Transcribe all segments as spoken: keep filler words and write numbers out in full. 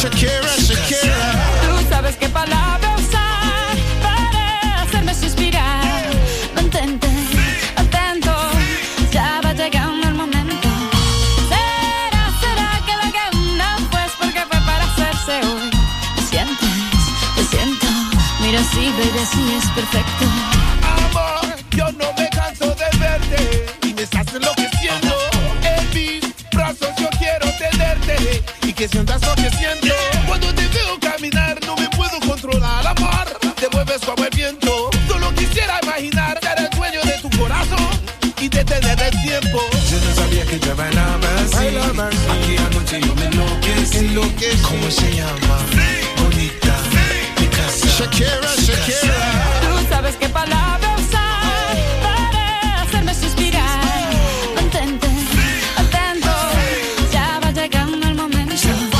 Shakira, Shakira. Tú sabes qué palabra usar para hacerme suspirar. Mantente atento, ya va llegando el momento. Será, será que la que no, pues porque fue para hacerse hoy. Te sientes, te siento. Mira, sí, baby, sí es perfecto. Amor, yo no me canso de verte y me estás enloqueciendo. En mis brazos yo quiero tenerte y que sientas lo que siento. Cuando te veo caminar no me puedo controlar, amor. Te mueves como el viento. Solo quisiera imaginar ser el dueño de tu corazón y detener el tiempo. Yo no sabía que te bailaba así. Aquí anoche yo me enloquecí. ¿Cómo se llama? Bonita, mi casa. Shakira, Shakira. Tú sabes qué palabra usar para hacerme suspirar. Mantente atento, ya va llegando el momento.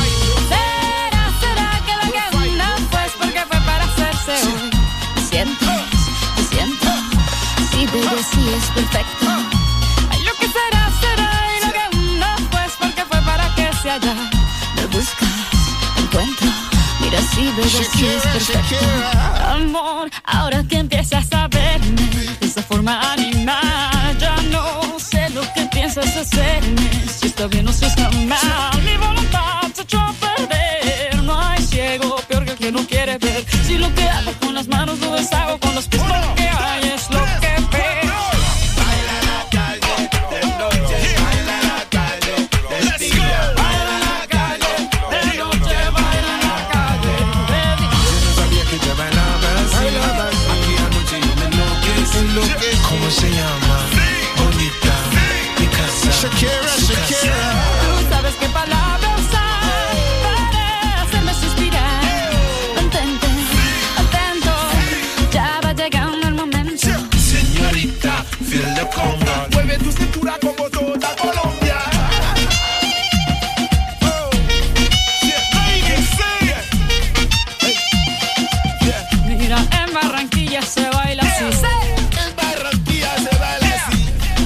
Será, será que la que no, pues porque fue para hacerse hoy. Te sientes, te siento. Sí, baby, sí es perfecto. Ay, lo que será, será y lo que no, pues porque fue para que se haya. Me buscas, encuentro. Mira, sí, baby, sí es perfecto. Amor, ahora que empiezas a verme de esa forma animal, ya no sé lo que piensas hacerme. Si está bien o si está mal, mi voluntad se echó a perder. No hay ciego peor que el que no quiere ver. Si lo que hago con las manos lo deshago con los pies, lo que hay es lo que veo. Baila la calle de noche, baila la calle de día. Baila en la calle, de noche baila en la calle, de día. Yo no sabía que te bailaba así. Aquí anoche yo me enloquecí. ¿Cómo se llama? Bonita, mi casa. Shakira, Shakira. Tú sabes qué palabra usar para hacerme suspirar. Mantente atento, ya va llegando el momento. Señorita, feel the conga. Mueve tu cintura como toda Colombia. Oh, yeah, ladies, say it. Yeah, Mira, en Barranquilla se baila así. en Barranquilla se baila así.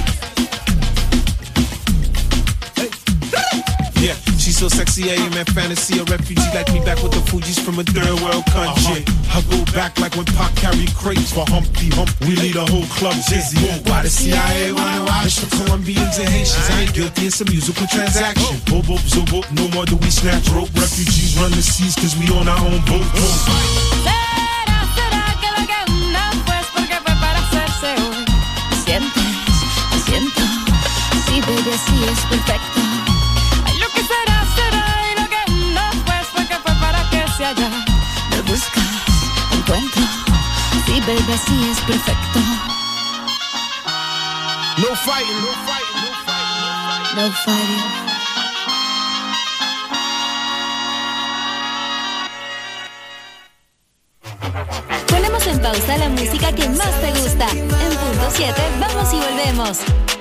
Yeah, she's so sexy, I am in fantasy. A refugee like me back with the Fugees from a third world country. I go back like when Pac carried crates for Humpty Hump. We lead a whole club dizzy. Why the C I A wanna watch the Colombians and Haitians? I ain't guilty, it's a musical transaction. Boop, boop, zoop, boop, no more do we snatch rope. Refugees run the seas cause we on our own boat. Será, será que la que no, pues porque fue para hacerse hoy. Te sientes, te siento. Sí, baby, así es perfecto. Ay, lo que será, será y lo que no, pues porque fue para que se haya. Me buscas, encuentro. Sí, baby, así es perfecto. No fighting, no fighting, no fighting. No fighting. Ponemos en pausa la música que más te gusta. En punto siete, vamos y volvemos.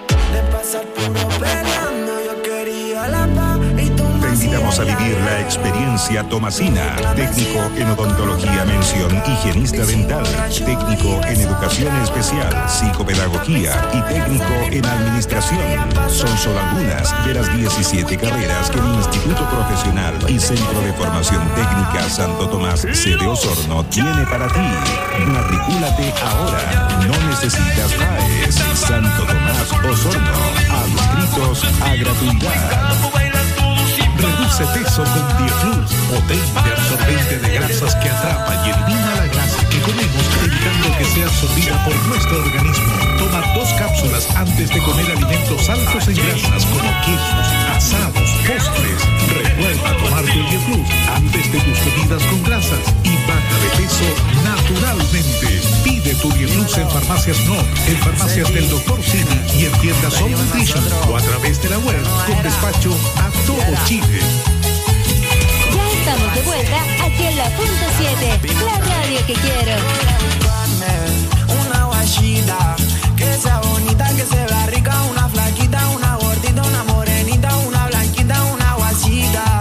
Te invitamos a vivir la experiencia Tomasina. Técnico en odontología, mención, higienista dental. Técnico en educación especial, psicopedagogía y técnico en administración. Son solo algunas de las diecisiete carreras que el Instituto Profesional y Centro de Formación Técnica Santo Tomás sede Osorno tiene para ti. Matricúlate ahora. No necesitas P A E S. Santo Tomás Osorno. Adscritos a gratuidad. Reduce peso con Dieflux, potente absorbente de grasas que atrapa y elimina la grasa que comemos, evitando que sea absorbida por nuestro organismo. Toma dos cápsulas antes de comer alimentos altos en grasas como quesos, asados, postres. Recuerda tomar tu Dieflux antes de tus comidas con grasas y baja de peso naturalmente. Pide tu Dieflux en Farmacias No, en Farmacias del doctor Simi y en tiendas Soul Nutrition o a través de la web con despacho a todo Chile. Ya estamos de vuelta aquí en la punto siete, la radio que quiero. Una guachita, que sea bonita, que se vea rica, una flaquita, una gordita, una morenita, una blanquita, una guachita.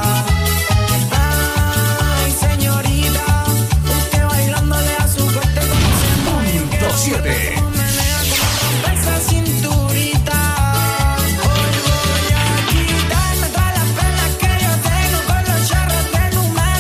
Ay, señorita, usted bailándole a su corte como siempre. punto siete. Esa cinturita, hoy voy a quitarme todas las penas que yo tengo con los charros de número.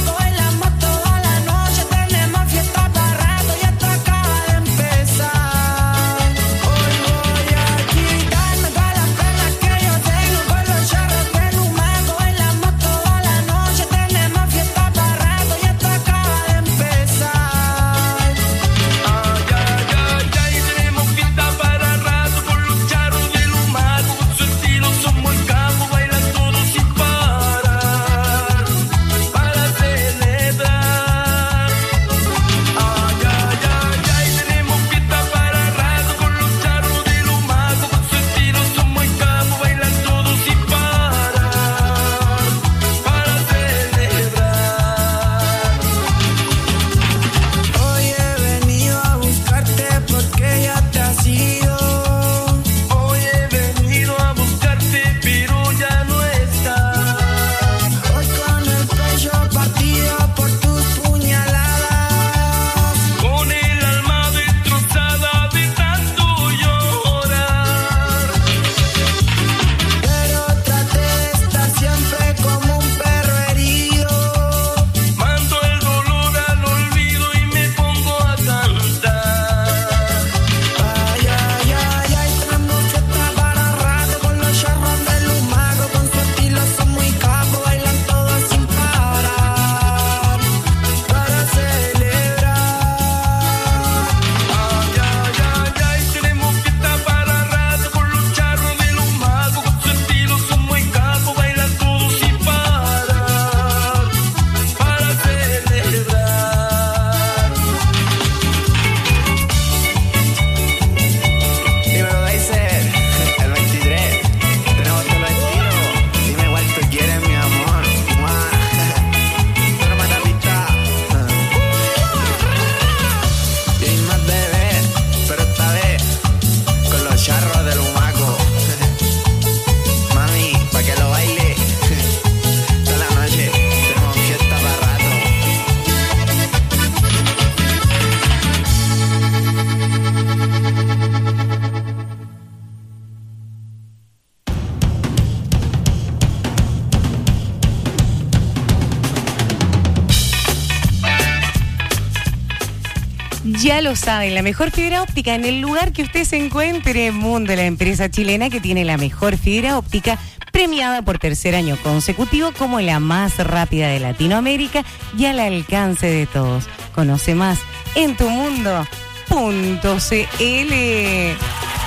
Ya lo saben, la mejor fibra óptica en el lugar que usted se encuentre. Mundo, la empresa chilena que tiene la mejor fibra óptica, premiada por tercer año consecutivo como la más rápida de Latinoamérica y al alcance de todos. Conoce más en tumundo punto cl.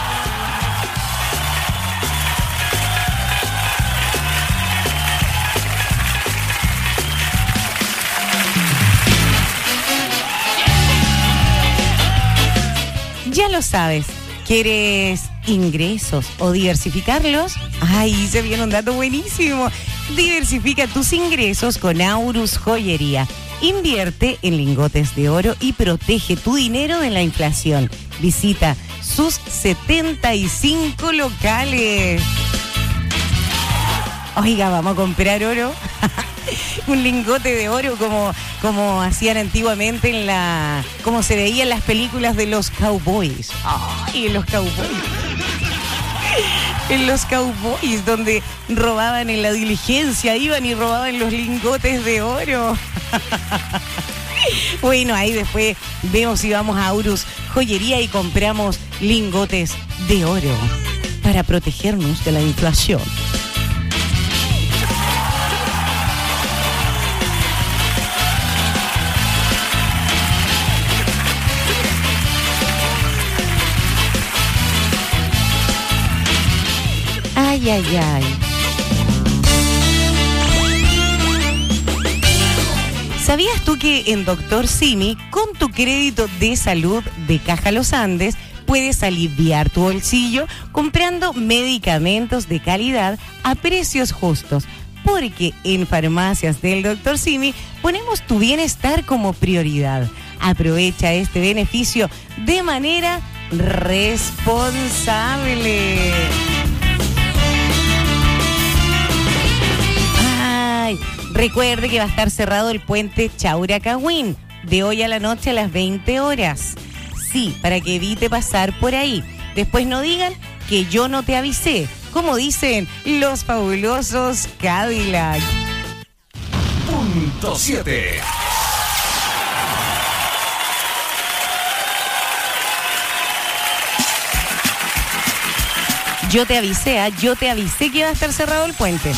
Ya lo sabes, ¿quieres ingresos o diversificarlos? ¡Ay, se viene un dato buenísimo! Diversifica tus ingresos con Aurus Joyería. Invierte en lingotes de oro y protege tu dinero de la inflación. Visita sus setenta y cinco locales. Oiga, vamos a comprar oro. Un lingote de oro como, como hacían antiguamente en la... como se veía en las películas de los cowboys. Ay, en los cowboys. En los cowboys, donde robaban en la diligencia, iban y robaban los lingotes de oro. Bueno, ahí después vemos si vamos a Aurus Joyería y compramos lingotes de oro para protegernos de la inflación. Ay, ay, ay. ¿Sabías tú que en Doctor Simi, con tu crédito de salud de Caja Los Andes, puedes aliviar tu bolsillo comprando medicamentos de calidad a precios justos? Porque en Farmacias del Doctor Simi ponemos tu bienestar como prioridad. Aprovecha este beneficio de manera responsable. Recuerde que va a estar cerrado el puente Chauracahuín de hoy a la noche a las veinte horas. Sí, para que evite pasar por ahí. Después no digan que yo no te avisé, como dicen los fabulosos Cadillac. Punto siete. Yo te avisé, ¿eh? yo te avisé que iba a estar cerrado el puente.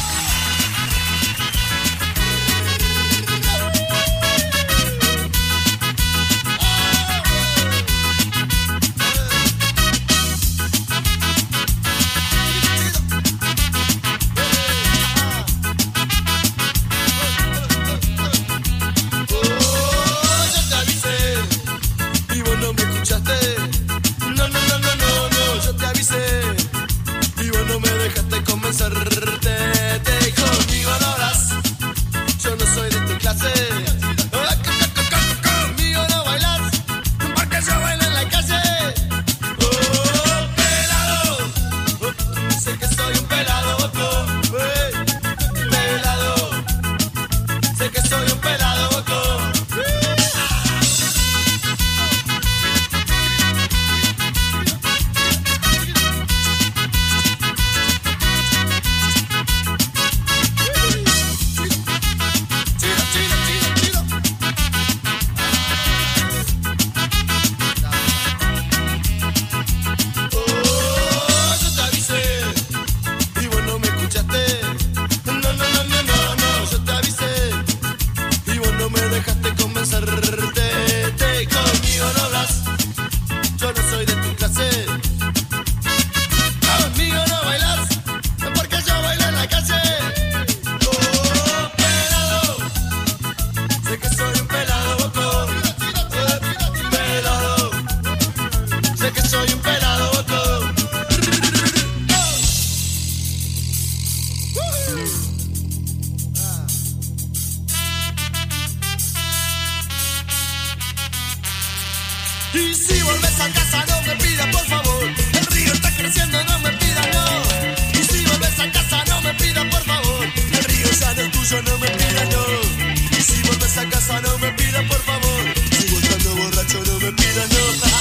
Y si volves a casa no me pidas por favor, el río está creciendo, no me pidas no. Y si volves a casa no me pidas por favor, el río ya no es tuyo, no me pidas no. Y si volves a casa no me pidas por favor, sigo estando borracho, no me pidas no.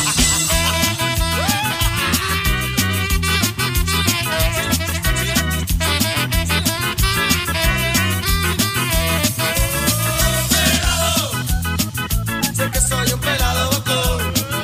Sé que soy un pelado bocón.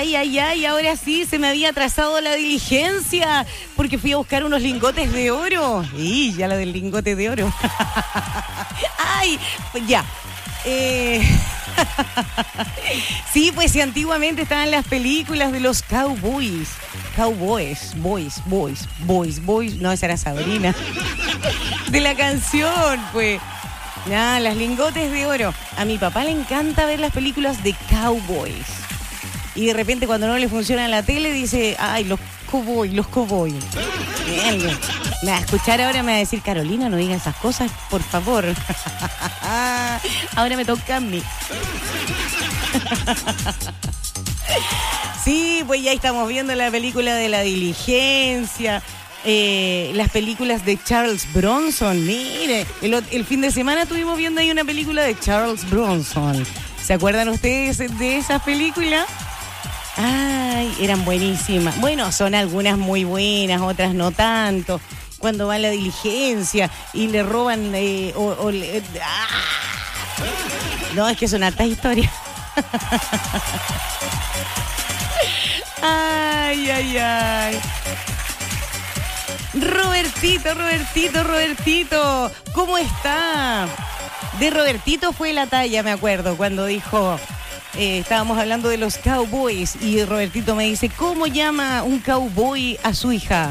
ay, ay, ay, ahora sí se me había atrasado la diligencia porque fui a buscar unos lingotes de oro. Y ya la del lingote de oro. Ay, pues ya. Eh... Sí, pues si antiguamente estaban las películas de los cowboys. Cowboys, boys, boys, boys, boys. No, esa era Sabrina. De la canción, pues. Nada, las lingotes de oro. A mi papá le encanta ver las películas de cowboys. Y de repente cuando no le funciona la tele dice, ay, los cowboys, los cowboys. Bien, me va a escuchar ahora, me va a decir, Carolina, no diga esas cosas, por favor. Ahora me toca a mí. Sí, pues ya estamos viendo la película de La Diligencia, eh, las películas de Charles Bronson. Mire, el, el fin de semana estuvimos viendo ahí una película de Charles Bronson. ¿Se acuerdan ustedes de esas películas? Ay, eran buenísimas. Bueno, son algunas muy buenas, otras no tanto. Cuando va La Diligencia y le roban... Eh, o, o le, ¡ah! No, es que son hartas historias. Ay, ay, ay. Robertito, Robertito, Robertito, ¿cómo está? De Robertito fue la talla, me acuerdo, cuando dijo... Eh, estábamos hablando de los cowboys y Robertito me dice, ¿cómo llama un cowboy a su hija?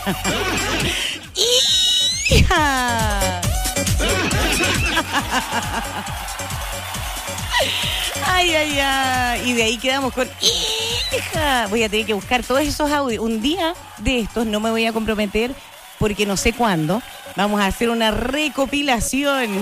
¡Hija! Ay, ay, ay. Y de ahí quedamos con hija. Voy a tener que buscar todos esos audios. Un día de estos, no me voy a comprometer porque no sé cuándo, vamos a hacer una recopilación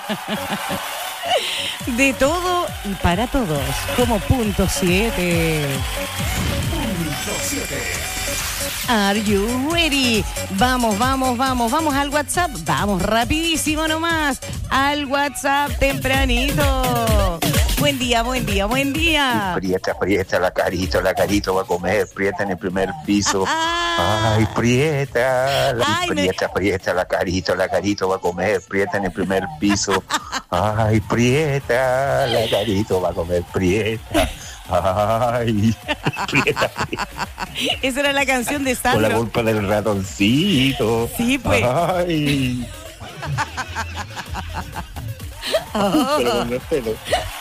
de todo y para todos, como punto siete. Punto siete. Are you ready? Vamos, vamos, vamos, vamos al WhatsApp. Vamos rapidísimo nomás al WhatsApp tempranito. Buen día, buen día, buen día. Prieta, prieta, la carito, la carito va a comer, prieta en el primer piso. Ay, prieta, la, Ay, prieta, me... prieta, la carito, la carito va a comer, prieta en el primer piso. Ay, prieta, la carito va a comer, prieta. Ay, prieta, prieta. Esa era la canción de Sandro. Por la culpa del ratoncito. Sí, pues. Ay. Oh. Pero con el pelo.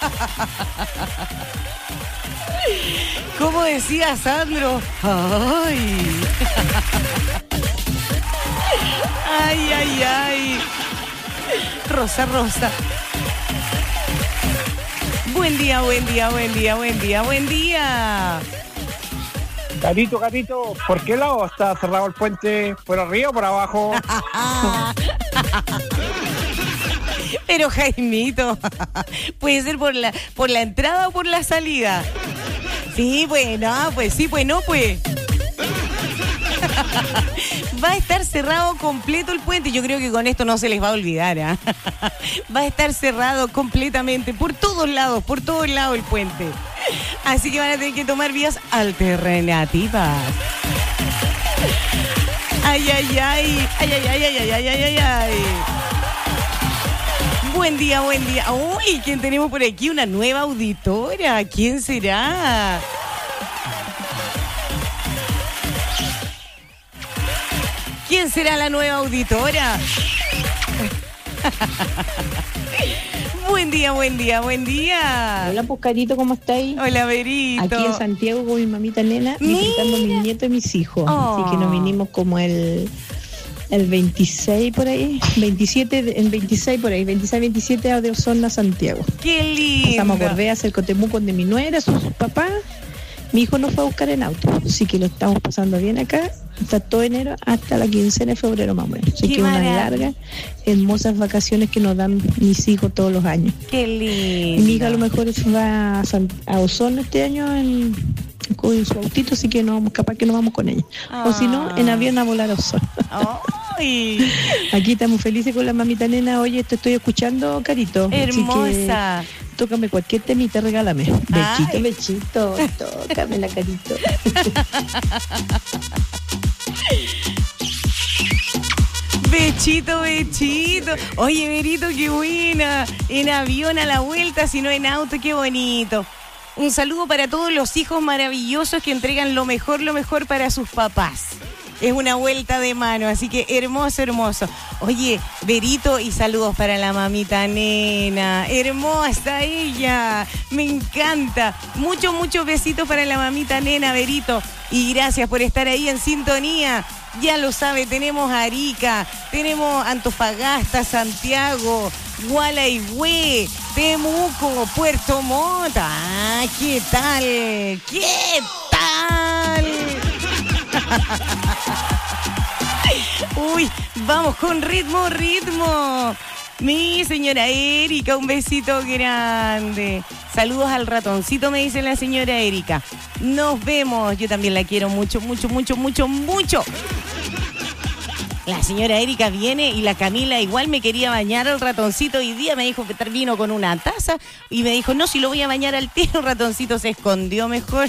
¿Cómo decía Sandro? Ay. Ay, ay, ay. Rosa, Rosa. Buen día, buen día, buen día, buen día, buen día. Carito, Carito, ¿por qué lado está cerrado el puente? ¿Por arriba o por abajo? Pero Jaimito, puede ser por la por la entrada o por la salida. Sí, pues no, pues sí, pues no, pues. Va a estar cerrado completo el puente. Yo creo que con esto no se les va a olvidar, ¿eh? Va a estar cerrado completamente, por todos lados, por todos lados el puente. Así que van a tener que tomar vías alternativas. Ay, ay, ay, ay, ay, ay, ay, ay, ay, ay, ay, ay. Buen día, buen día. Uy, ¿quién tenemos por aquí? Una nueva auditora. ¿Quién será? ¿Quién será la nueva auditora? Buen día, buen día, buen día. Hola, pues, Carito, ¿cómo estáis? Hola, Verito. Aquí en Santiago con mi mamita nena, visitando a mis nietos y mis hijos. Oh. Así que nos vinimos como el, el veintiséis por ahí, veintisiete, el veintiséis por ahí, veintiséis, veintisiete de Osorno, Santiago. Qué lindo. Pasamos por Bea, hacia el Cotemuco de mi nuera, sus papás. Mi hijo nos fue a buscar en auto, así que lo estamos pasando bien acá. Está todo enero hasta la quincena de febrero más o menos. Así Qué que unas maravilla. largas, hermosas vacaciones que nos dan mis hijos todos los años. Qué lindo. Mi hija a lo mejor se va a, San, a Osorno este año en, con su autito, así que no vamos, capaz que no vamos con ella. Ah. O si no, en avión a volar a Osorno. Ay. Aquí estamos felices con la mamita nena. Oye, te estoy escuchando, Carito. Hermosa. Así que tócame cualquier temita, regálame. Bechito, Ay. bechito, tócame la, Carito. Bechito, bechito. Oye, Verito, qué buena. En avión a la vuelta, si no en auto, qué bonito. Un saludo para todos los hijos maravillosos que entregan lo mejor, lo mejor para sus papás. Es una vuelta de mano, así que hermoso, hermoso. Oye, Berito, y saludos para la mamita nena. Hermosa ella, me encanta. Muchos, muchos besitos para la mamita nena, Berito. Y gracias por estar ahí en sintonía. Ya lo sabe, tenemos Arica, tenemos Antofagasta, Santiago, Gualeguay, Temuco, Puerto Montt. Ah, ¿qué tal? ¿Qué tal? Uy, vamos con ritmo, ritmo. Mi señora Erika, un besito grande. Saludos al ratoncito, me dice la señora Erika. Nos vemos. Yo también la quiero mucho, mucho, mucho, mucho, mucho. La señora Erika viene y la Camila igual me quería bañar al ratoncito. Hoy día me dijo que termino con una taza y me dijo, no, si lo voy a bañar al tiro. El ratoncito se escondió mejor.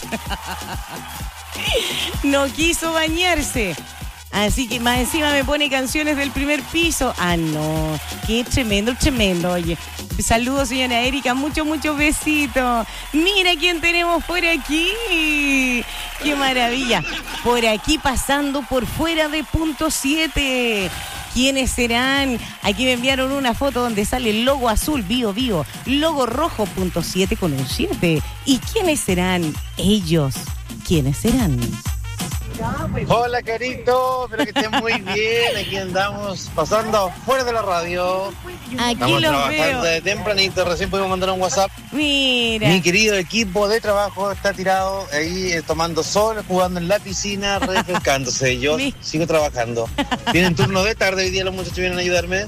No quiso bañarse. Así que más encima me pone canciones del primer piso. Ah, no. Qué tremendo, tremendo. Oye, saludos, señora Erika. Muchos, muchos besitos. Mira quién tenemos por aquí. Qué maravilla. Por aquí pasando por fuera de punto siete. ¿Quiénes serán? Aquí me enviaron una foto donde sale el logo azul, bio, bio. Logo rojo, punto siete con un siete. ¿Y quiénes serán ellos? ¿Quiénes serán? Hola, Carito, espero que estén muy bien. Aquí andamos pasando fuera de la radio. Aquí estamos los trabajando veo. de tempranito, recién pudimos mandar un WhatsApp. Mira. Mi querido equipo de trabajo está tirado ahí eh, tomando sol, jugando en la piscina, refrescándose. Yo Mi- sigo trabajando. Tienen turno de tarde, hoy día los muchachos vienen a ayudarme.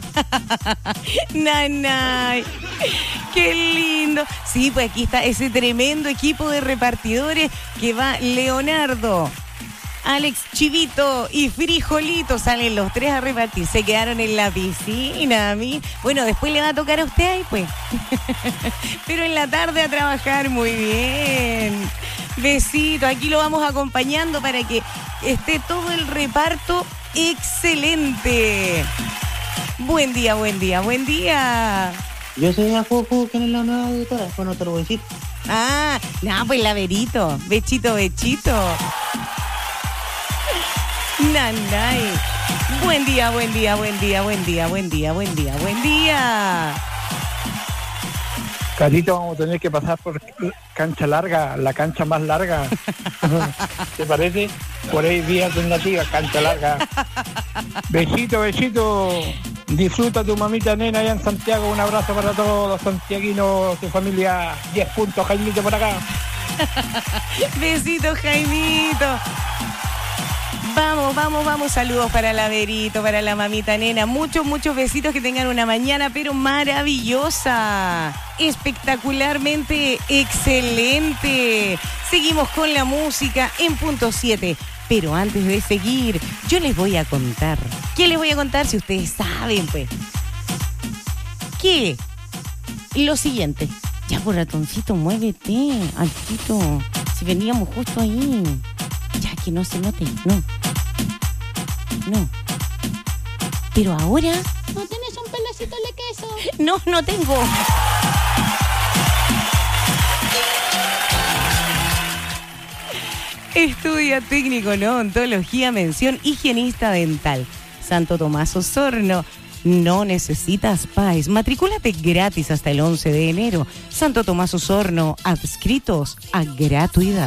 Nanay, qué lindo. Sí, pues aquí está ese tremendo equipo de repartidores que va Leonardo, Alex Chivito y Frijolito. Salen los tres a repartir. Se quedaron en la piscina a mí. Bueno, después le va a tocar a usted ahí, pues. Pero en la tarde a trabajar. Muy bien. Besito. Aquí lo vamos acompañando para que esté todo el reparto excelente. Buen día, buen día, buen día. Yo soy la Juju, que es la nueva editora. Bueno, te lo voy a decir. Ah, no, pues la Berito. Bechito, bechito. Nanay. Buen día, buen día, buen día, buen día, buen día, buen día, buen día. Carito, vamos a tener que pasar por cancha larga, la cancha más larga. ¿Te parece? Por ahí vía alternativa, cancha larga. Besito, besito. Disfruta tu mamita nena allá en Santiago. Un abrazo para todos los santiaguinos, tu familia. diez puntos, Jaimito, por acá. Besito, Jaimito. Vamos, vamos, vamos. Saludos para la Berito, para la mamita nena. Muchos, muchos besitos. Que tengan una mañana, pero maravillosa. Espectacularmente excelente. Seguimos con la música en punto siete. Pero antes de seguir, yo les voy a contar. ¿Qué les voy a contar si ustedes saben, pues? Que lo siguiente. Ya, por ratoncito, muévete, altito. Si veníamos justo ahí. Ya, que no se note, no. No. Pero ahora... ¿No tienes un pedacito de queso? No, no tengo. Estudia técnico en odontología, mención higienista dental. Santo Tomás Osorno. No necesitas P A E S. Matricúlate gratis hasta el once de enero. Santo Tomás Osorno, adscritos a gratuidad.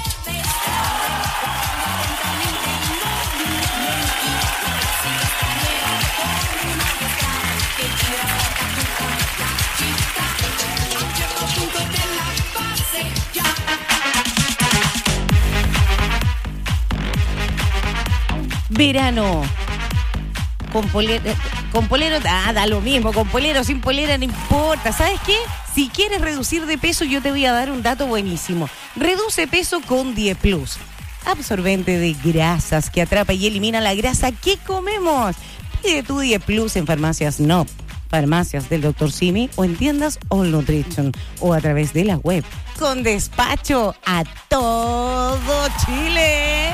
Verano. Con polera, con polero, ah, da lo mismo, con polero, sin polera, no importa. ¿Sabes qué? Si quieres reducir de peso, yo te voy a dar un dato buenísimo. Reduce peso con diez plus. Absorbente de grasas que atrapa y elimina la grasa que comemos. Pide tu diez plus en farmacias no, farmacias del doctor Simi o en tiendas All Nutrition o a través de la web. Con despacho a todo Chile.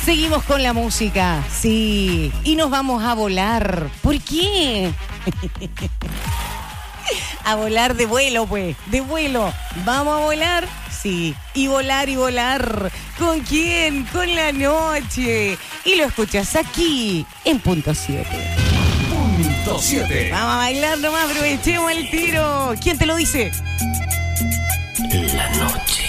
Seguimos con la música, sí, y nos vamos a volar. ¿Por qué? A volar de vuelo, pues, de vuelo. ¿Vamos a volar? Sí, y volar y volar. ¿Con quién? Con la noche. Y lo escuchas aquí, en Punto siete. Punto siete. Vamos a bailar nomás, aprovechemos el tiro. ¿Quién te lo dice? La noche.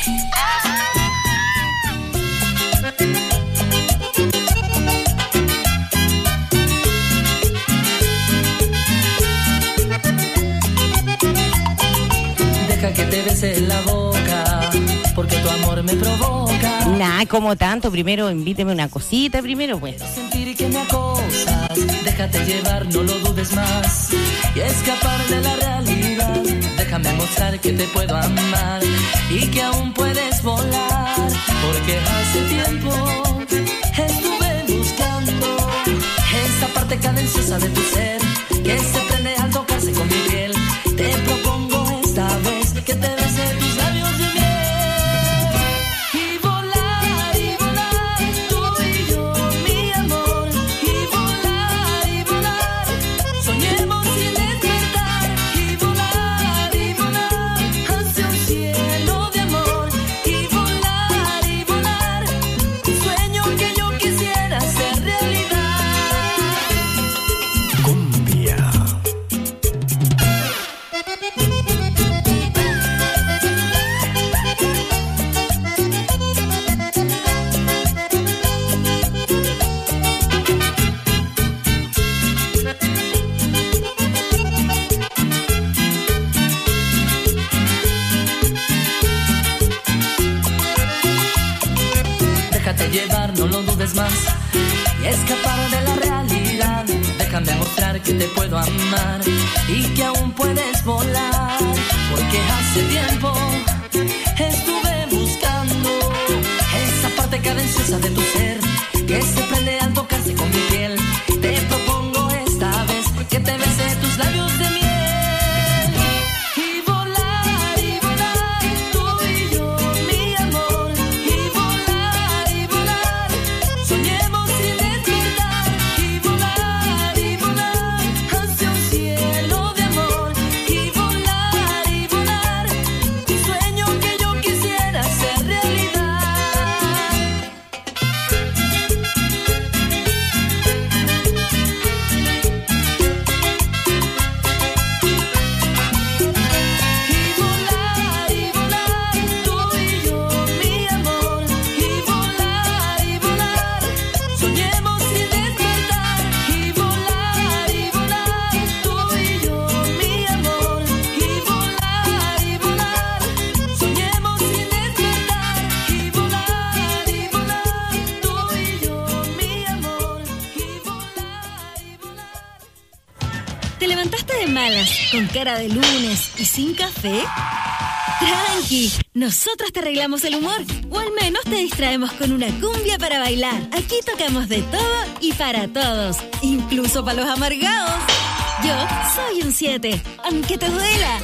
Deja que te bese en la boca, porque tu amor me provoca. Nah, como tanto. Primero invíteme una cosita primero, pues. Sentir que me acosas, déjate llevar, no lo dudes más. Y escapar de la realidad. Déjame mostrar que te puedo amar y que aún puedes volar. Porque hace tiempo estuve buscando esa parte cadenciosa de tu ser que se prende al tocarse con mi piel. Te propongo esta vez que te bese tus labios de miel. Y volar, y volar, tú y yo, mi amor. Y volar, y volar, soñemos sin despertar. Y volar, y volar, hacia un cielo de amor. Y volar, y volar, un sueño que yo quisiera hacer realidad. Cumbia. Déjate llevar, no lo dudes más y escapar de la realidad. Déjame mostrar que te puedo amar y que aún puedes volar. Porque hace tiempo estuve buscando esa parte cadenciosa de tu ser que se prende al tocarse con mi piel. Te propongo esta vez que te bese tus labios de miel. Y volar, y volar, tú y yo, mi amor. Y volar, y volar, soñemos sin despertar. Y volar, y volar, hacia un cielo de amor. Y volar, y volar, un sueño que yo quisiera hacer realidad. Y volar, y volar, tú y yo, mi amor. Y volar, y volar, soñemos sin despertar. Y volar, y volar, tú y yo, mi amor. Y volar, y volar, soñemos sin despertar. Y volar, y volar, tú y yo, mi amor. Y volar, y volar. ¿Te levantaste de malas, con cara de lunes y sin café? Tranqui, nosotros te arreglamos el humor, o al menos te distraemos con una cumbia para bailar. Aquí tocamos de todo y para todos, incluso para los amargados. Yo soy un siete, aunque te duela.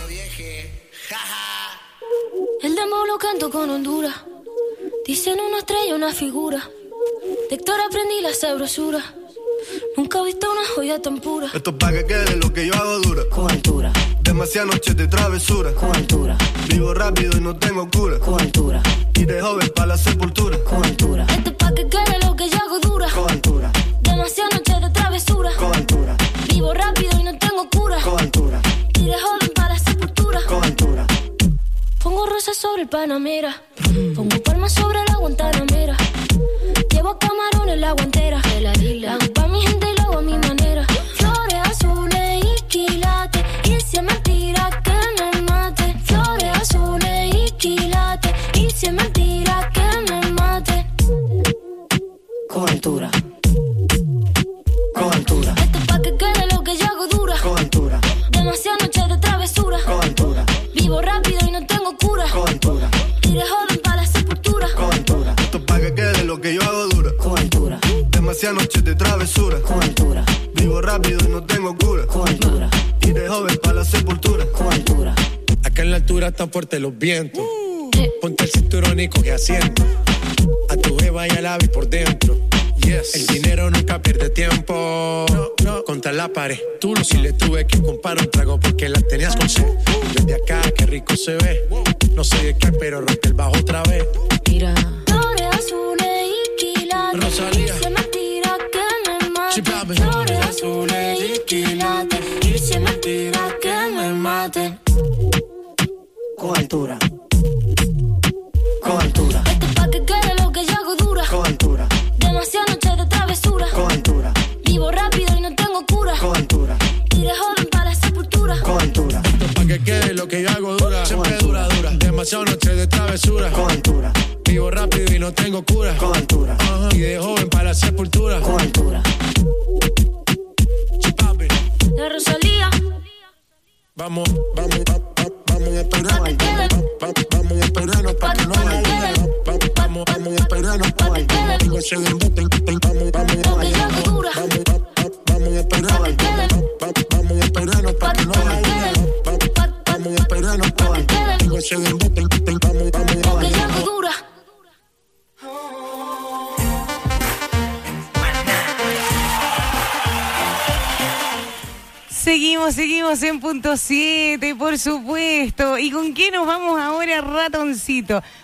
El demo lo canto con Honduras. Dicen una estrella, una figura. De Héctor aprendí la sabrosura. Nunca he visto una joya tan pura. Esto es pa' que quede lo que yo hago dura. Con altura. Demasiadas noches de travesura. Con altura. Vivo rápido y no tengo cura. Con altura. Y de joven pa' la sepultura. Con altura. Esto es pa' que quede lo que yo hago dura. Con altura. Demasiadas noches de travesura. Con altura. Vivo rápido y no tengo cura. Con altura. Y de joven para la sepultura. Con altura. Pongo rosas sobre el Panamera. Pongo palmas sobre la Guantanamera. Llevo camarones la guantera. La hago pa' mi gente y lo hago a mi manera. Flores azules y quilates. Y si es mentira que me mate. Flores azules y quilates. Y si es mentira que me mate. Con altura. Con altura. Esto es pa' que quede lo que yo hago dura. Con altura. Demasiadas noches de travesura. Con altura. Vivo rápido y no tengo cura. Con altura. Y de joven para la sepultura. Con altura. Esto es pa' que quede lo que yo hago dura. Con altura. Demasiadas noches de travesura. Con altura. Vivo rápido y no tengo cura. Con altura. Y de joven pa' la sepultura. Con altura. Acá en la altura están fuertes los vientos. Ponte el cinturón y coge asiento. A tu jeva y al ave por dentro. El dinero nunca pierde tiempo. No, no, contra la pared. Tú no, si le tuve que comprar un trago porque la tenías con sed. Desde acá, qué rico se ve. No sé de qué, pero rompe el bajo otra vez. Mira, flores azules y quilates. Rosalía. Y se me tira que me mate. Chipabe. Flores azules y quilates. Y se me tira que me mate. Con altura. Con altura. Esto es pa' que quede lo que yo hago dura. Con altura. Demasiadas noches de travesura. Con altura. Vivo rápido y no tengo cura. Con altura. Iré joven para la sepultura. Con altura. Esto es pa' que quede lo que yo hago dura. Siempre dura, dura. Demasiadas noches de travesura. Con altura. Vivo rápido y no tengo cura. Con altura. Ajá. Y de joven para la sepultura. Con altura. Chipabe. La Rosalía. Vamos, vamos, vamos, vamos a esperarnos. Vamos, vamos a esperarnos para que no vaya. Vamos, vamos a esperarnos para que no tengo ese embuste. Vamos, vamos, vamos, vamos, vamos a esperarnos. Vamos a esperarnos para que no vaya. Vamos a esperarnos para que no tengo ese embuste. Vamos, vamos, vamos, vamos. Dura. Seguimos, seguimos en punto siete, por supuesto. ¿Y con qué nos vamos ahora, ratoncito?